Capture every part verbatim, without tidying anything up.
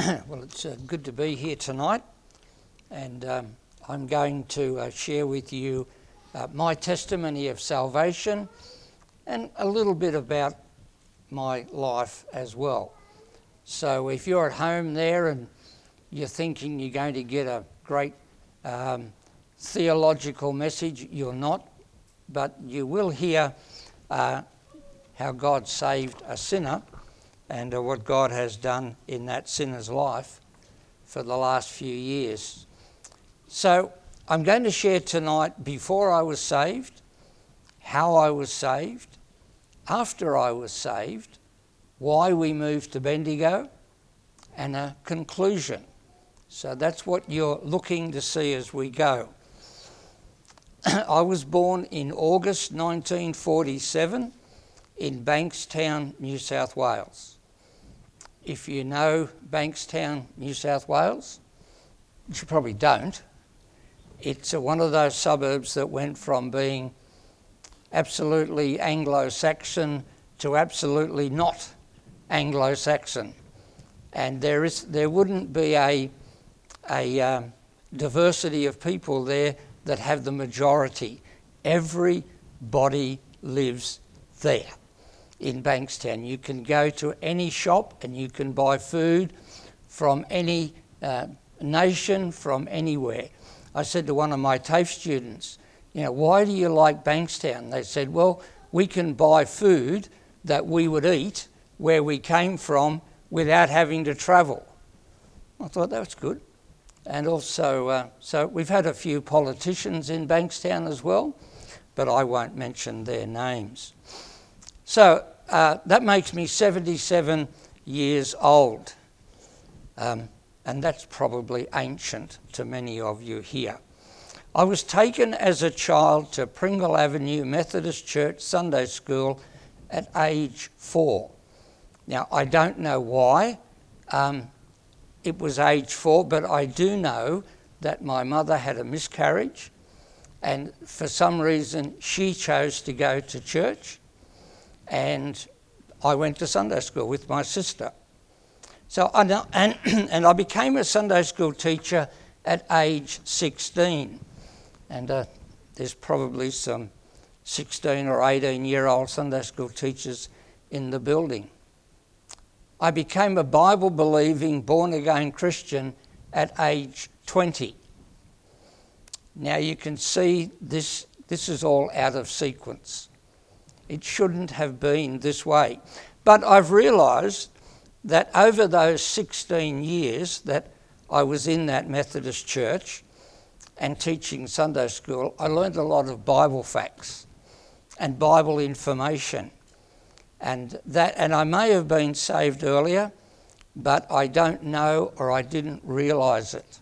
Well, it's uh, good to be here tonight, and um, I'm going to uh, share with you uh, my testimony of salvation and a little bit about my life as well. So if you're at home there and you're thinking you're going to get a great um, theological message, you're not, but you will hear uh, how God saved a sinner and uh, what God has done in that sinner's life for the last few years. So I'm going to share tonight before I was saved, how I was saved, after I was saved, why we moved to Bendigo, and a conclusion. So that's what you're looking to see as we go. I was born in August nineteen forty-seven in Bankstown, New South Wales. If you know Bankstown, New South Wales, which you probably don't, it's uh, one of those suburbs that went from being absolutely Anglo-Saxon to absolutely not Anglo-Saxon. And there is there wouldn't be a, a um, diversity of people there that have the majority. Everybody lives there in Bankstown. You can go to any shop and you can buy food from any uh, nation, from anywhere. I said to one of my TAFE students, you know, why do you like Bankstown? They said, well, we can buy food that we would eat where we came from without having to travel. I thought that was good. And also, uh, so we've had a few politicians in Bankstown as well, but I won't mention their names. So uh, that makes me seventy-seven years old. Um, and that's probably ancient to many of you here. I was taken as a child to Pringle Avenue Methodist Church Sunday School at age four. Now, I don't know why um, it was age four, but I do know that my mother had a miscarriage, and for some reason she chose to go to church, and I went to Sunday school with my sister. So I know, and, and I became a Sunday school teacher at age sixteen. And uh, there's probably some sixteen or eighteen year old Sunday school teachers in the building. I became a Bible believing born again Christian at age twenty. Now you can see this, this is all out of sequence. It shouldn't have been this way. But I've realised that over those sixteen years that I was in that Methodist church and teaching Sunday school, I learned a lot of Bible facts and Bible information. And that, and I may have been saved earlier, but I don't know or I didn't realise it.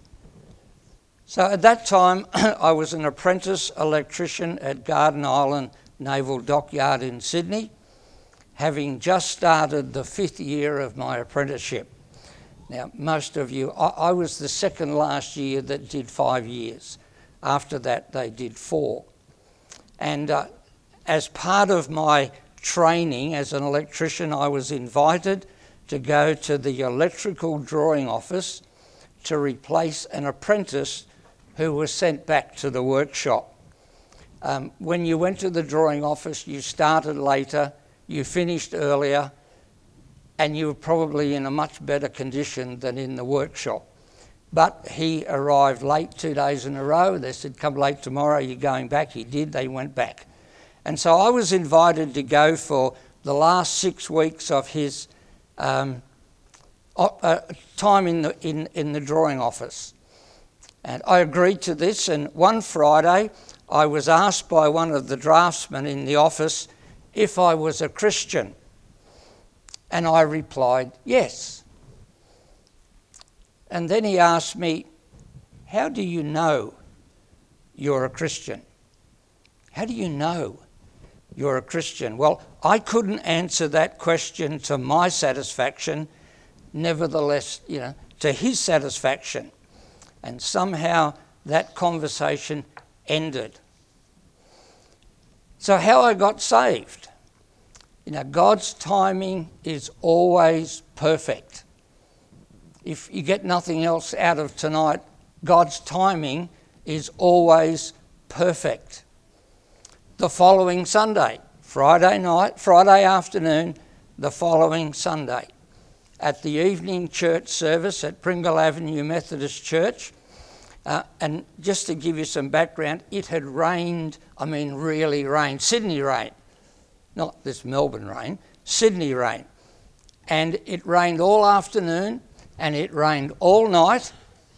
So at that time, I was an apprentice electrician at Garden Island Naval Dockyard in Sydney, having just started the fifth year of my apprenticeship. Now, most of you, I, I was the second last year that did five years. After that, they did four. And uh, as part of my training as an electrician, I was invited to go to the electrical drawing office to replace an apprentice who was sent back to the workshop. Um, when you went to the drawing office, you started later, you finished earlier, and you were probably in a much better condition than in the workshop. But he arrived late two days in a row. They said, come late tomorrow, you're going back. He did, they went back. And so I was invited to go for the last six weeks of his um, uh, time in the, in, in the drawing office. And I agreed to this, and one Friday I was asked by one of the draftsmen in the office if I was a Christian. And I replied, yes. And then he asked me, how do you know you're a Christian? How do you know you're a Christian? Well, I couldn't answer that question to my satisfaction, nevertheless, you know, to his satisfaction. And somehow that conversation ended. So how I got saved? You know, God's timing is always perfect. if you get nothing else out of tonight, God's timing is always perfect. The following Sunday, Friday night, Friday afternoon, the following Sunday, at the evening church service at Pringle Avenue Methodist Church. Uh, and just to give you some background, it had rained, I mean really rained, Sydney rain, not this Melbourne rain, Sydney rain. And it rained all afternoon and it rained all night.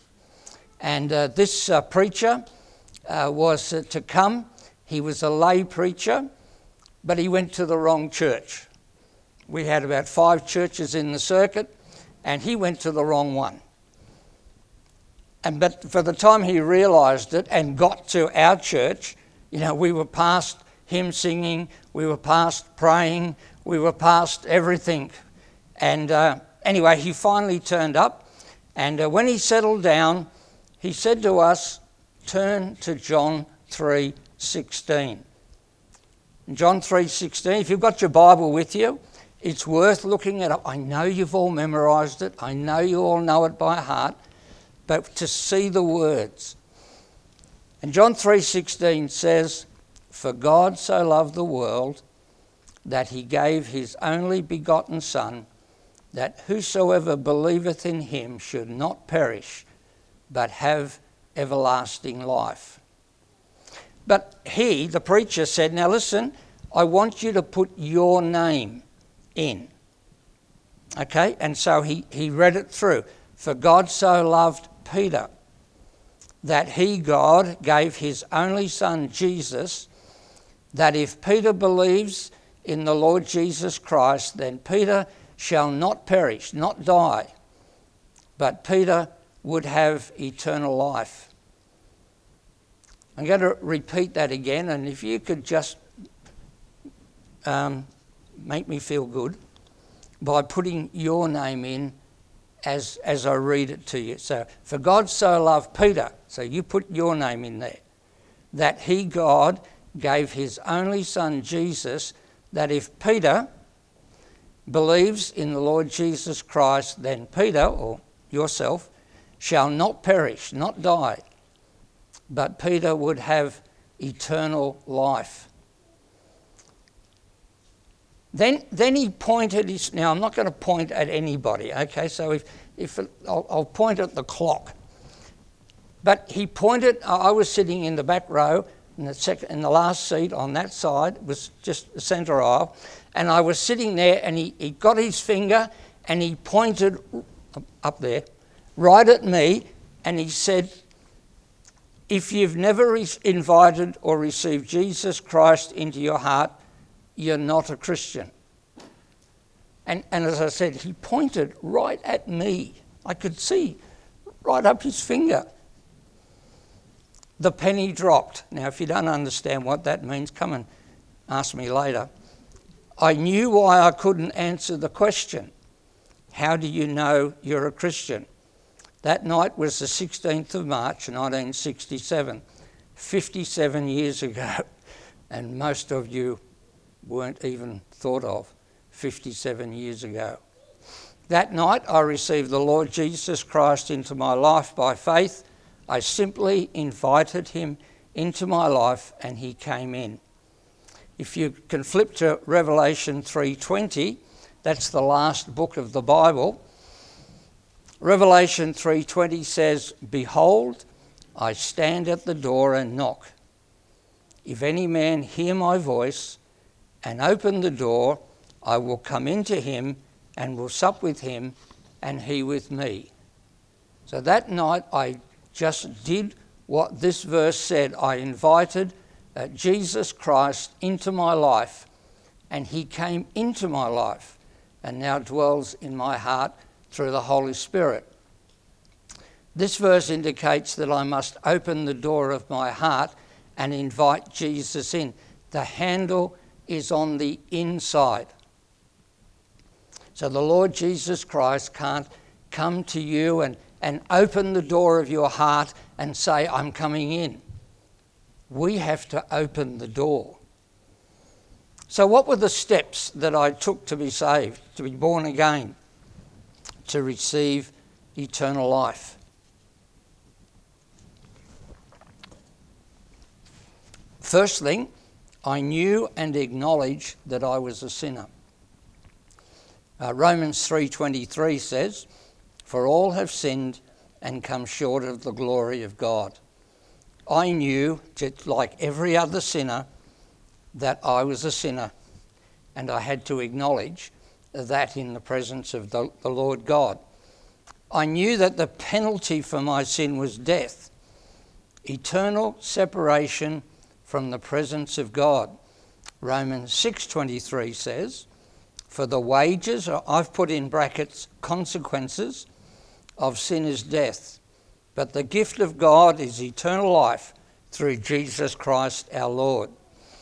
And uh, this uh, preacher uh, was uh, to come. He was a lay preacher, but he went to the wrong church. We had about five churches in the circuit, and he went to the wrong one. And but for the time he realised it and got to our church, you know, we were past hymn singing, we were past praying, we were past everything. And uh, anyway, he finally turned up, and uh, when he settled down, he said to us, turn to John three sixteen. John three sixteen, if you've got your Bible with you, it's worth looking at it. I know you've all memorised it. I know you all know it by heart. But to see the words. And John three sixteen says, for God so loved the world that he gave his only begotten Son, that whosoever believeth in him should not perish, but have everlasting life. But he, the preacher, said, now listen, I want you to put your name in. Okay, and so he, he read it through. For God so loved Peter that he, God, gave his only Son, Jesus, that if Peter believes in the Lord Jesus Christ, then Peter shall not perish, not die, but Peter would have eternal life. I'm going to repeat that again, and if you could just um, make me feel good by putting your name in as as I read it to you. So, for God so loved Peter, so you put your name in there, that he, God, gave his only Son, Jesus, that if Peter believes in the Lord Jesus Christ, then Peter, or yourself, shall not perish, not die, but Peter would have eternal life. Then then he pointed his... Now, I'm not going to point at anybody, okay? So if, if it, I'll, I'll point at the clock. But he pointed... I was sitting in the back row, in the, second, in the last seat on that side, it was just the centre aisle, and I was sitting there, and he, he got his finger, and he pointed up there, right at me, and he said, if you've never re- invited or received Jesus Christ into your heart, you're not a Christian. And, and as I said, he pointed right at me. I could see right up his finger. The penny dropped. Now, if you don't understand what that means, come and ask me later. I knew why I couldn't answer the question, how do you know you're a Christian? That night was the sixteenth of March, nineteen sixty-seven, fifty-seven years ago, and most of you weren't even thought of fifty-seven years ago. That night I received the Lord Jesus Christ into my life by faith. I simply invited him into my life and he came in. If you can flip to Revelation three twenty, that's the last book of the Bible. Revelation three twenty says, behold, I stand at the door and knock. If any man hear my voice and open the door, I will come into him and will sup with him and he with me. So that night I just did what this verse said. I invited uh, Jesus Christ into my life and he came into my life and now dwells in my heart through the Holy Spirit. This verse indicates that I must open the door of my heart and invite Jesus in. The handle is on the inside. So the Lord Jesus Christ can't come to you and, and open the door of your heart and say, I'm coming in. We have to open the door. So what were the steps that I took to be saved, to be born again, to receive eternal life. Firstly, I knew and acknowledged that I was a sinner. Uh, Romans three twenty-three says, "For all have sinned and come short of the glory of God." I knew, just like every other sinner, that I was a sinner, and I had to acknowledge that in the presence of the, the Lord God. I knew that the penalty for my sin was death, eternal separation from the presence of God. Romans six twenty-three says, "For the wages," I've put in brackets, consequences of sin is death, but the gift of God is eternal life through Jesus Christ our Lord.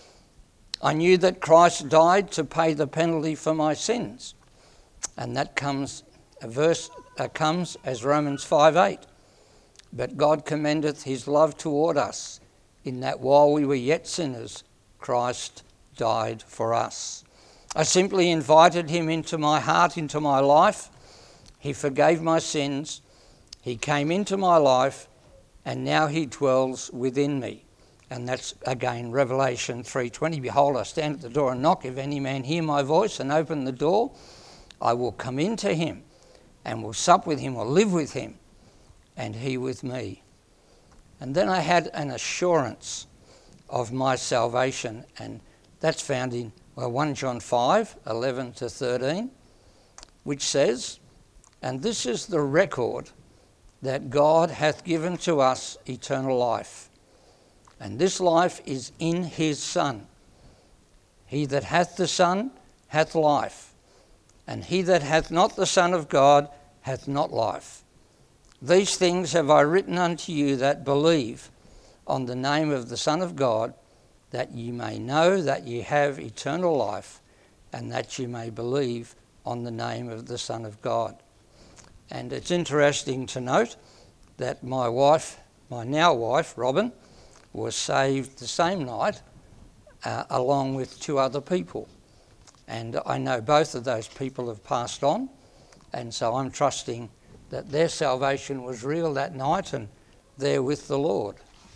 I knew that Christ died to pay the penalty for my sins, and that comes a verse uh, comes as Romans five eight. "But God commendeth his love toward us, in that while we were yet sinners, Christ died for us." I simply invited him into my heart, into my life. He forgave my sins. He came into my life, and now he dwells within me. And that's, again, Revelation three twenty. "Behold, I stand at the door and knock. If any man hear my voice and open the door, I will come into him and will sup with him or live with him, and he with me." And then I had an assurance of my salvation, and that's found in well, First John five eleven to thirteen, which says, "And this is the record that God hath given to us eternal life, and this life is in his Son. He that hath the Son hath life, and he that hath not the Son of God hath not life. These things have I written unto you that believe on the name of the Son of God, that ye may know that ye have eternal life, and that ye may believe on the name of the Son of God." And it's interesting to note that my wife, my now wife, Robin, was saved the same night uh, along with two other people. And I know both of those people have passed on, and so I'm trusting that their salvation was real that night and they're with the Lord.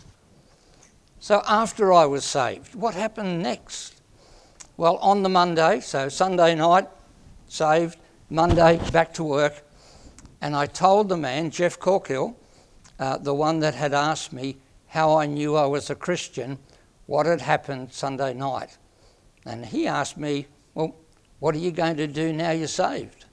So after I was saved, what happened next? Well, on the Monday, so Sunday night, saved, Monday, back to work, and I told the man, Jeff Corkill, uh, the one that had asked me how I knew I was a Christian, what had happened Sunday night. And he asked me, "Well, what are you going to do now you're saved?"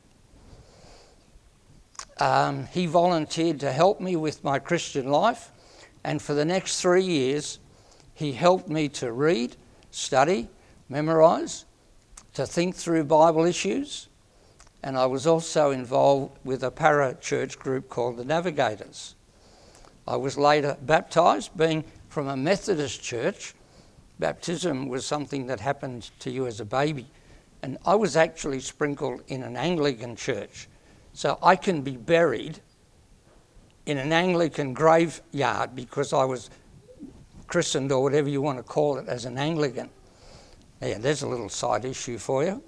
Um, he volunteered to help me with my Christian life, and for the next three years, he helped me to read, study, memorise, to think through Bible issues, and I was also involved with a para-church group called the Navigators. I was later baptised, being from a Methodist church. Baptism was something that happened to you as a baby, and I was actually sprinkled in an Anglican church, so I can be buried in an Anglican graveyard because I was christened, or whatever you want to call it, as an Anglican. Yeah, there's a little side issue for you.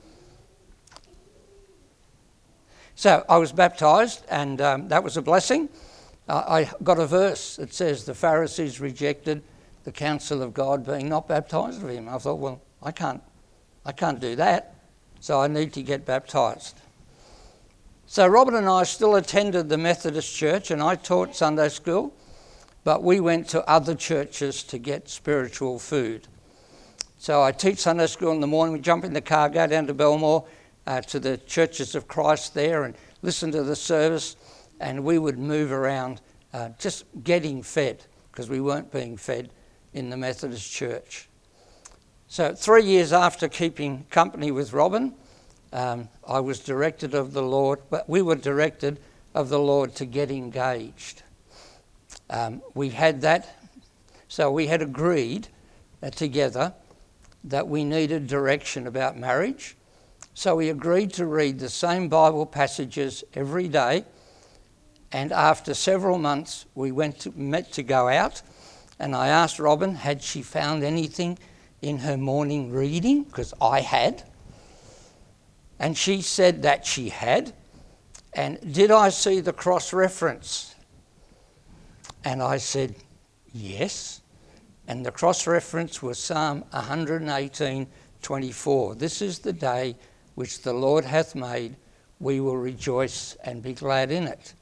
So I was baptised, and um, that was a blessing. Uh, I got a verse that says the Pharisees rejected the counsel of God, being not baptised of him. I thought, well, I can't, I can't do that, so I need to get baptised. So Robin and I still attended the Methodist church, and I taught Sunday school, but we went to other churches to get spiritual food. So I teach Sunday school in the morning, we jump in the car, go down to Belmore, uh, to the Churches of Christ there, and listen to the service, and we would move around uh, just getting fed, because we weren't being fed in the Methodist church. So three years after keeping company with Robin, um, I was directed of the Lord, but we were directed of the Lord to get engaged. Um, we had that, so we had agreed uh, together that we needed direction about marriage. So we agreed to read the same Bible passages every day, and after several months we went to, met to go out, and I asked Robin, had she found anything in her morning reading, because I had, and she said that she had, and did I see the cross reference? And I said, yes. And the cross reference was Psalm one eighteen, twenty-four. This is the day which the Lord hath made. We will rejoice and be glad in it.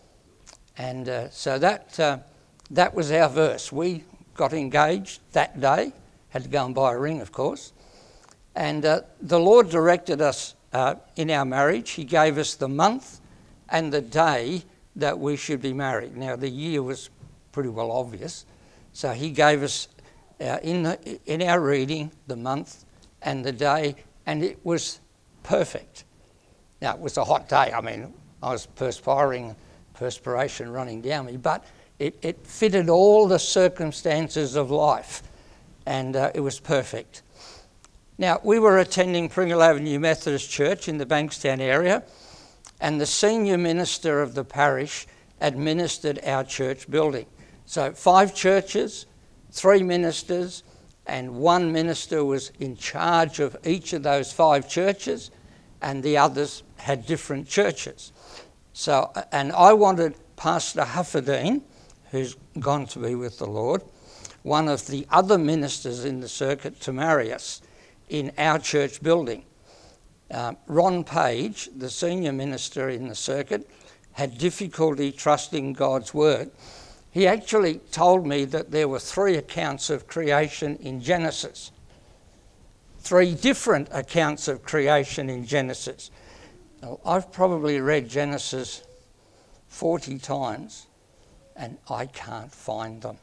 And uh, so that uh, that was our verse. We got engaged that day. Had to go and buy a ring, of course. And uh, the Lord directed us uh, in our marriage. He gave us the month and the day that we should be married. Now, the year was pretty well obvious. So he gave us, uh, in, the, in our reading, the month and the day, and it was perfect. Now, it was a hot day. I mean, I was perspiring, perspiration running down me, but it, it fitted all the circumstances of life, and uh, it was perfect. Now, we were attending Pringle Avenue Methodist Church in the Bankstown area, and the senior minister of the parish administered our church building. So five churches, three ministers, and one minister was in charge of each of those five churches, and the others had different churches. So, and I wanted Pastor Hufferdine, who's gone to be with the Lord, one of the other ministers in the circuit, to marry us in our church building. Uh, Ron Page, the senior minister in the circuit, had difficulty trusting God's word. He actually told me that there were three accounts of creation in Genesis. Three different accounts of creation in Genesis. Now, I've probably read Genesis forty times and I can't find them.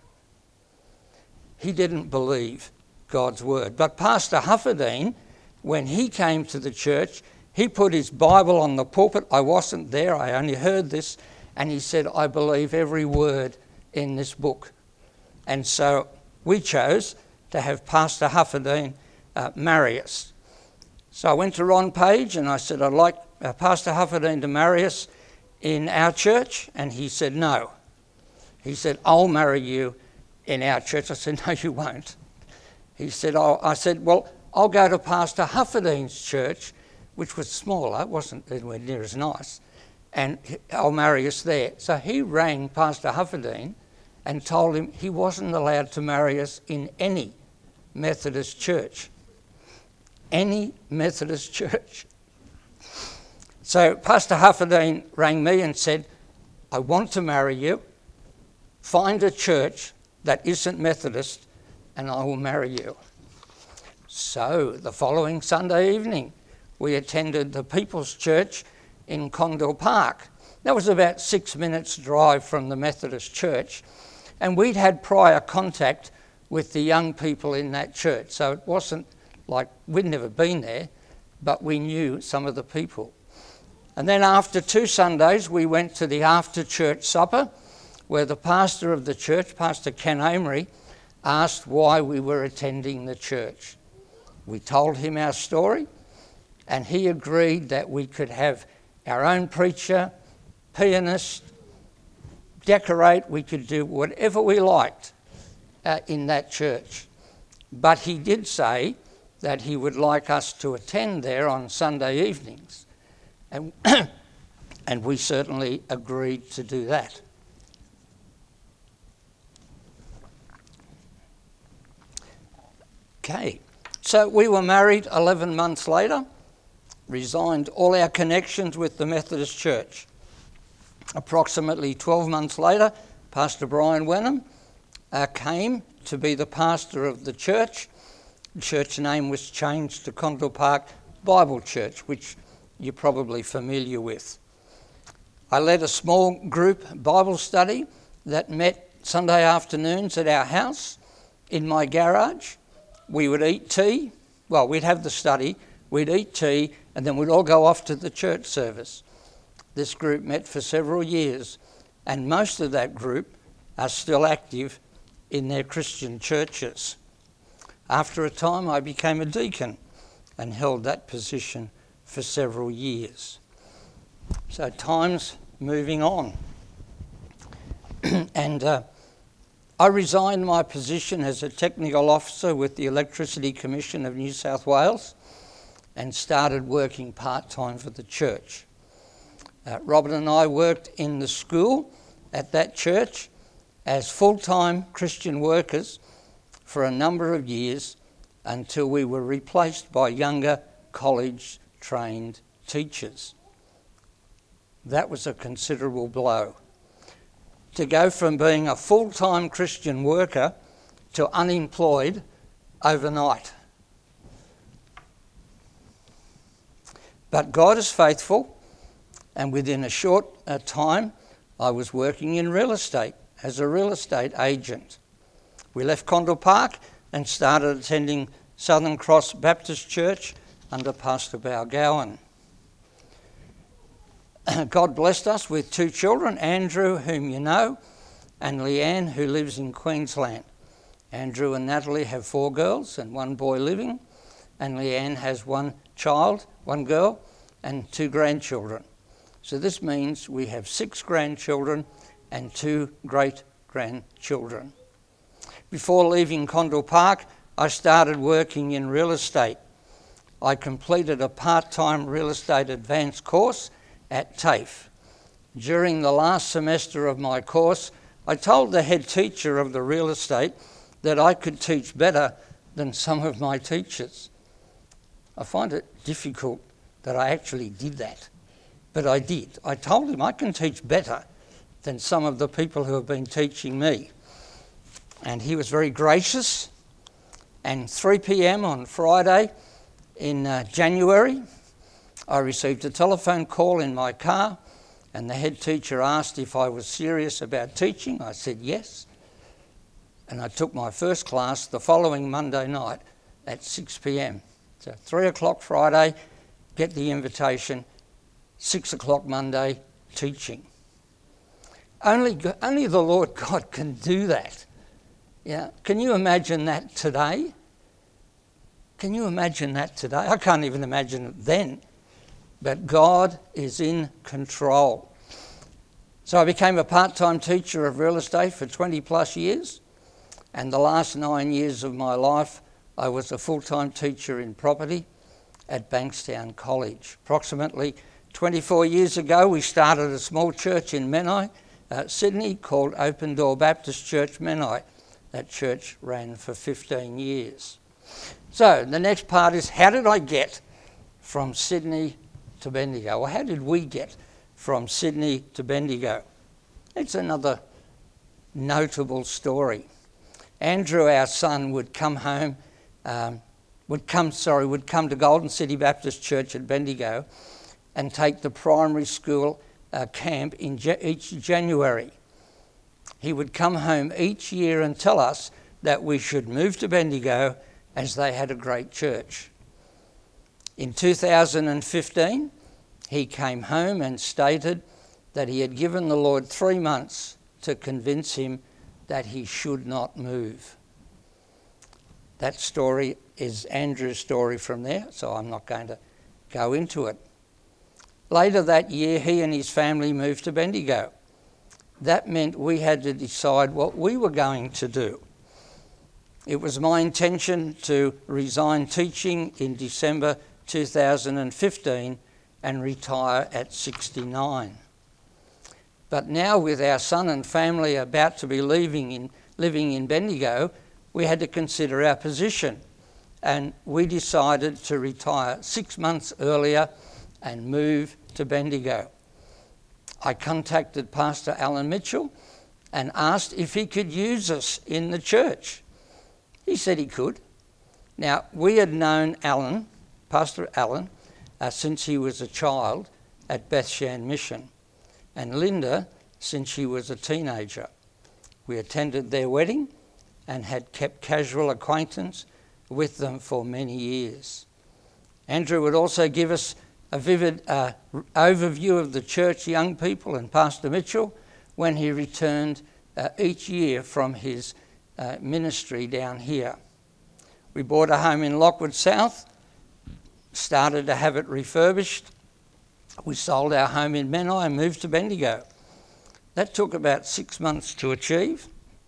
He didn't believe God's word. But Pastor Hufferdine, when he came to the church, he put his Bible on the pulpit. I wasn't there, I only heard this, and he said, I believe every word in this book. And so we chose to have Pastor Hufferdine uh, marry us. So I went to Ron Page and I said, I'd like uh, Pastor Hufferdine to marry us in our church, and he said no. He said, I'll marry you in our church. I said, no, you won't. He said, oh, I said, well, I'll go to Pastor Hufferdine's church, which was smaller, it wasn't anywhere near as nice, and I'll marry us there. So he rang Pastor Hufferdine and told him he wasn't allowed to marry us in any Methodist church. Any Methodist church. So Pastor Hufferdine rang me and said, I want to marry you. Find a church that isn't Methodist and I will marry you. So the following Sunday evening, we attended the People's Church in Condell Park. That was about six minutes drive from the Methodist church. And we'd had prior contact with the young people in that church. So it wasn't like we'd never been there, but we knew some of the people. And then after two Sundays, we went to the after-church supper, where the pastor of the church, Pastor Ken Amery, asked why we were attending the church. We told him our story, and he agreed that we could have our own preacher, pianist, decorate, we could do whatever we liked uh, in that church. But he did say that he would like us to attend there on Sunday evenings. And, and we certainly agreed to do that. Okay, so we were married eleven months later, resigned all our connections with the Methodist Church. Approximately twelve months later, Pastor Brian Wenham uh, came to be the pastor of the church. The church name was changed to Condell Park Bible Church, which you're probably familiar with. I led a small group Bible study that met Sunday afternoons at our house in my garage. We would eat tea. Well, we'd have the study, we'd eat tea, and then we'd all go off to the church service. This group met for several years, and most of that group are still active in their Christian churches. After a time, I became a deacon and held that position for several years. So time's moving on. and uh, I resigned my position as a technical officer with the Electricity Commission of New South Wales and started working part-time for the church. Uh, Robin and I worked in the school at that church as full-time Christian workers for a number of years until we were replaced by younger college-trained teachers. That was a considerable blow. To go from being a full-time Christian worker to unemployed overnight. But God is faithful, and within a short uh, time I was working in real estate as a real estate agent. We left Condell Park and started attending Southern Cross Baptist Church under Pastor Balgowan. God blessed us with two children, Andrew, whom you know, and Leanne, who lives in Queensland. Andrew and Natalie have four girls and one boy living, and Leanne has one child, one girl, and two grandchildren. So this means we have six grandchildren and two great-grandchildren. Before leaving Condell Park, I started working in real estate. I completed a part-time real estate advanced course at TAFE. During the last semester of my course, I told the head teacher of the real estate that I could teach better than some of my teachers. I find it difficult that I actually did that, but I did. I told him I can teach better than some of the people who have been teaching me. And he was very gracious. And three p.m. on Friday in uh, January, I received a telephone call in my car, and the head teacher asked if I was serious about teaching. I said yes. And I took my first class the following Monday night at six p.m. So three o'clock Friday, get the invitation, six o'clock Monday, teaching. Only, only the Lord God can do that. Yeah, can you imagine that today? Can you imagine that today? I can't even imagine it then. But God is in control. So I became a part-time teacher of real estate for twenty plus years. And the last nine years of my life, I was a full-time teacher in property at Bankstown College. Approximately twenty-four years ago, we started a small church in Menai, uh, Sydney, called Open Door Baptist Church Menai. That church ran for fifteen years. So the next part is, how did I get from Sydney to Bendigo? Or how did we get from Sydney to Bendigo? It's another notable story. Andrew, our son, would come home, um, would come, sorry, would come to Golden City Baptist Church at Bendigo and take the primary school uh, camp in ja- each January. He would come home each year and tell us that we should move to Bendigo as they had a great church. In two thousand fifteen, he came home and stated that he had given the Lord three months to convince him that he should not move. That story is Andrew's story from there, so I'm not going to go into it. Later that year, he and his family moved to Bendigo. That meant we had to decide what we were going to do. It was my intention to resign teaching in December two thousand fifteen and retire at sixty-nine. But now, with our son and family about to be leaving in, living in Bendigo, we had to consider our position, and we decided to retire six months earlier and move to Bendigo. I contacted Pastor Alan Mitchell and asked if he could use us in the church. He said he could. Now, we had known Alan, Pastor Alan, uh, since he was a child at Bethshan Mission, and Linda since she was a teenager. We attended their wedding and had kept casual acquaintance with them for many years. Andrew would also give us a vivid uh, overview of the church young people and Pastor Mitchell when he returned uh, each year from his uh, ministry down here. We bought a home in Lockwood South, started to have it refurbished. We sold our home in Menai and moved to Bendigo. That took about six months to achieve.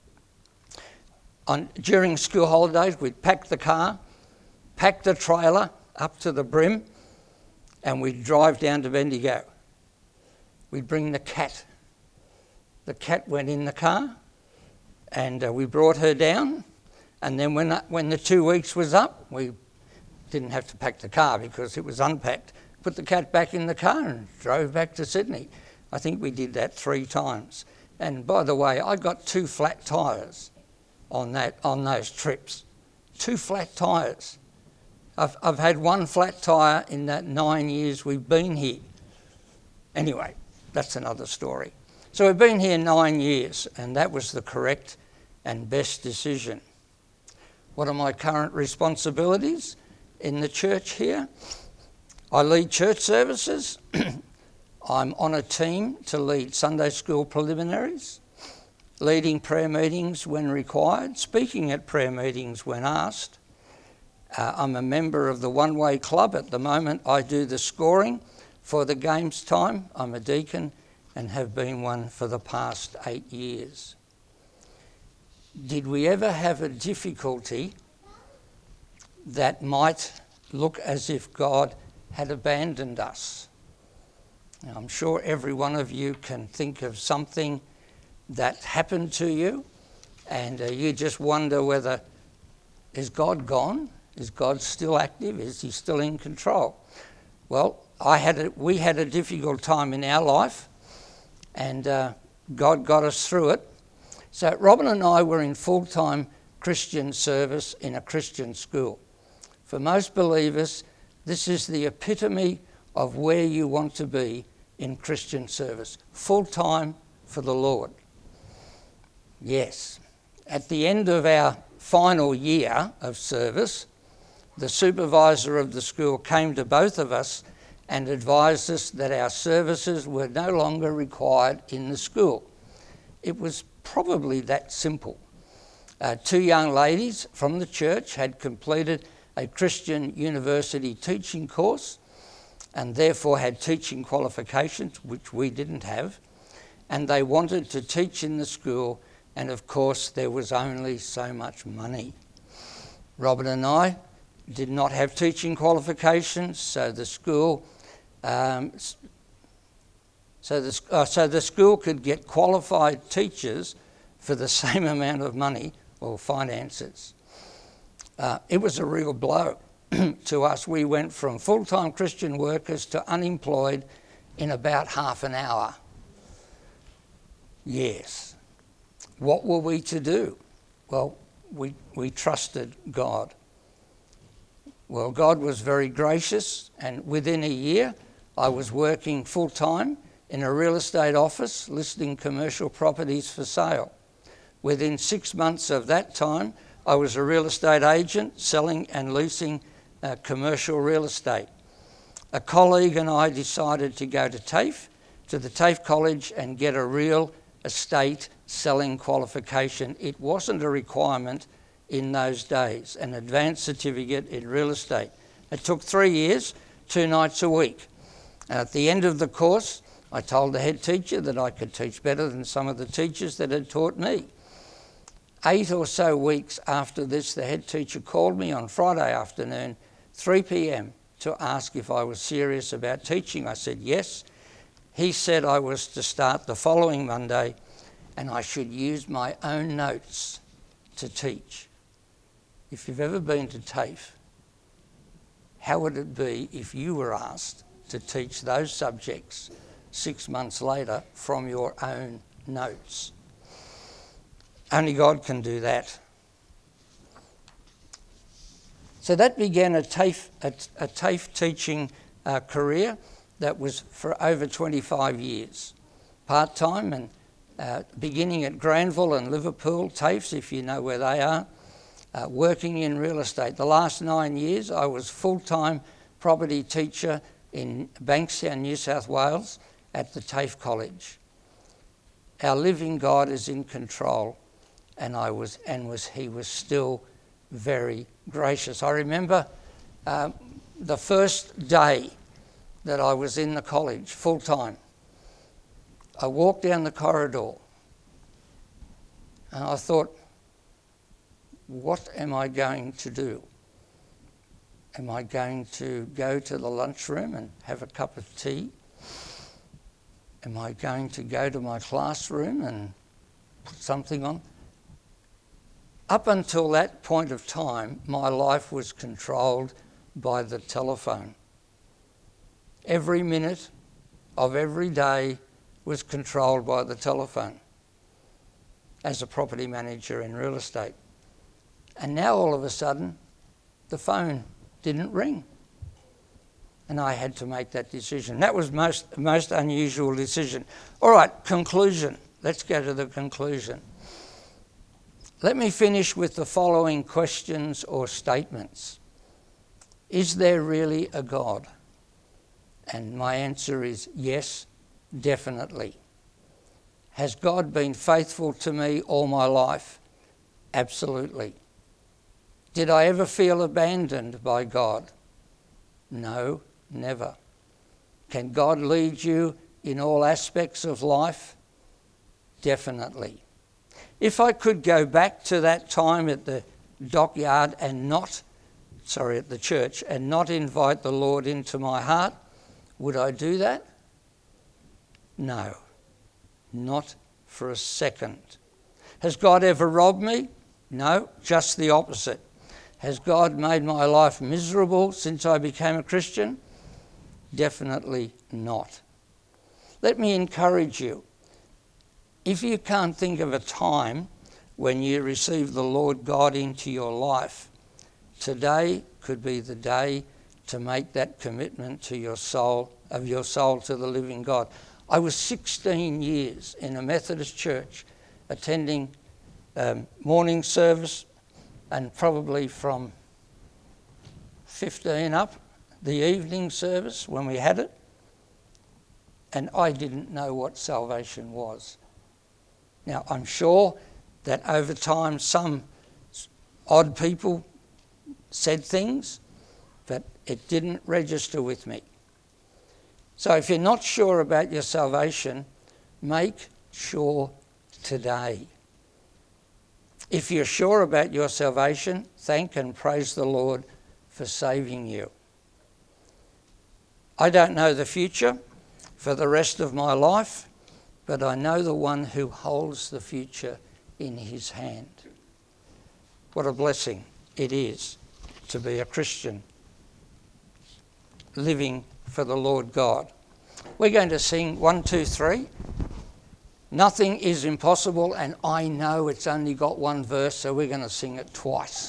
On, during school holidays, we'd pack the car, pack the trailer up to the brim, and we'd drive down to Bendigo. we'd bring the cat. The cat went in the car, and uh, we brought her down, and then when, when the two weeks was up, we didn't have to pack the car because it was unpacked. Put the cat back in the car and drove back to Sydney. I think we did that three times. And by the way, I got two flat tyres on that on those trips. Two flat tyres. I've, I've had one flat tyre in that nine years we've been here. Anyway, that's another story. So we've been here nine years, and that was the correct and best decision. What are my current responsibilities in the church here? I lead church services. I'm on a team to lead Sunday school preliminaries, leading prayer meetings when required, speaking at prayer meetings when asked. Uh, I'm a member of the One Way Club at the moment. I do the scoring for the games time. I'm a deacon and have been one for the past eight years. Did we ever have a difficulty that might look as if God had abandoned us? Now, I'm sure every one of you can think of something that happened to you, and uh, you just wonder whether, is God gone? Is God still active? Is he still in control? Well, I had a, we had a difficult time in our life, and uh, God got us through it. So Robin and I were in full-time Christian service in a Christian school. For most believers, this is the epitome of where you want to be in Christian service. Full-time for the Lord. Yes. At the end of our final year of service, the supervisor of the school came to both of us and advised us that our services were no longer required in the school. It was probably that simple. Uh, two young ladies from the church had completed a Christian university teaching course and therefore had teaching qualifications, which we didn't have, and they wanted to teach in the school, and of course there was only so much money. Robin and I did not have teaching qualifications, so the school um, so the, uh, so the school could get qualified teachers for the same amount of money or finances. Uh, it was a real blow to us. We went from full-time Christian workers to unemployed in about half an hour. Yes. What were we to do? Well, we, we trusted God. Well, God was very gracious, and within a year I was working full-time in a real estate office listing commercial properties for sale. Within six months of that time, I was a real estate agent selling and leasing uh, commercial real estate. A colleague and I decided to go to TAFE, to the TAFE College, and get a real estate selling qualification. It wasn't a requirement in those days, an advanced certificate in real estate. It took three years, two nights a week. And at the end of the course, I told the head teacher that I could teach better than some of the teachers that had taught me. Eight or so weeks after this, the head teacher called me on Friday afternoon, three p.m, to ask if I was serious about teaching. I said yes. He said I was to start the following Monday and I should use my own notes to teach. If you've ever been to TAFE, how would it be if you were asked to teach those subjects six months later from your own notes? Only God can do that. So that began a TAFE, a, a TAFE teaching uh, career that was for over twenty-five years. Part-time and uh, beginning at Granville and Liverpool, TAFEs, if you know where they are, uh, working in real estate. The last nine years I was full-time property teacher in Bankstown, New South Wales at the TAFE College. Our living God is in control, and I was, and was he was still very gracious. I remember uh, the first day that I was in the college full-time. I walked down the corridor and I thought, what am I going to do? Am I going to go to the lunchroom and have a cup of tea? Am I going to go to my classroom and put something on? Up until that point of time, my life was controlled by the telephone. Every minute of every day was controlled by the telephone as a property manager in real estate. And now all of a sudden, the phone didn't ring. And I had to make that decision. That was most most unusual decision. All right, conclusion. Let's go to the conclusion. Let me finish with the following questions or statements. Is there really a God? And my answer is yes, definitely. Has God been faithful to me all my life? Absolutely. Did I ever feel abandoned by God? No, never. Can God lead you in all aspects of life? Definitely. If I could go back to that time at the dockyard and not, sorry, at the church, and not invite the Lord into my heart, would I do that? No, not for a second. Has God ever robbed me? No, just the opposite. Has God made my life miserable since I became a Christian? Definitely not. Let me encourage you. If you can't think of a time when you received the Lord God into your life, today could be the day to make that commitment to your soul, of your soul to the living God. I was sixteen years in a Methodist church attending um, morning service, and probably from fifteen up, the evening service when we had it, and I didn't know what salvation was. Now, I'm sure that over time some odd people said things, but it didn't register with me. So if you're not sure about your salvation, make sure today. If you're sure about your salvation, thank and praise the Lord for saving you. I don't know the future for the rest of my life, but I know the one who holds the future in his hand. What a blessing it is to be a Christian living for the Lord God. We're going to sing one, two, three. Nothing is impossible, and I know it's only got one verse, so we're going to sing it twice.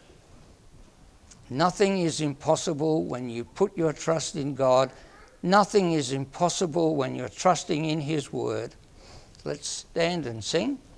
Nothing is impossible when you put your trust in God. Nothing is impossible when you're trusting in his word. Let's stand and sing.